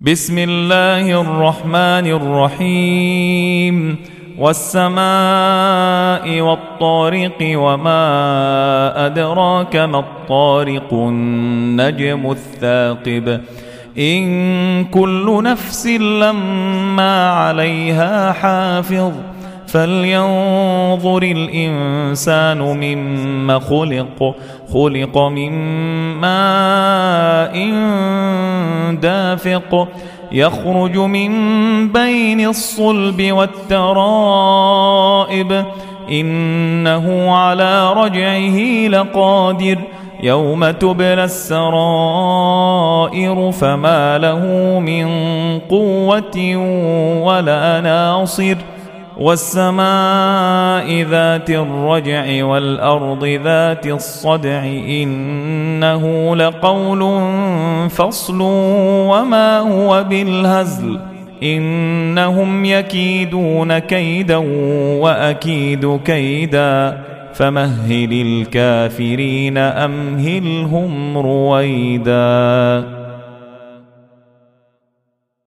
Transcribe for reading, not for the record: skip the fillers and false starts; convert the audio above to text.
بسم الله الرحمن الرحيم والسماء والطارق وما أدراك ما الطارق النجم الثاقب إن كل نفس لما عليها حافظ فلينظر الإنسان مما خلق من ماء دافق يخرج من بين الصلب والترائب إنه على رجعه لقادر يوم تبلى السرائر فما له من قوة ولا ناصر والسماء ذات الرجع والأرض ذات الصدع إنه لقول فصل وما هو بالهزل إنهم يكيدون كيدا وأكيد كيدا فمهل الكافرين أمهلهم رويدا.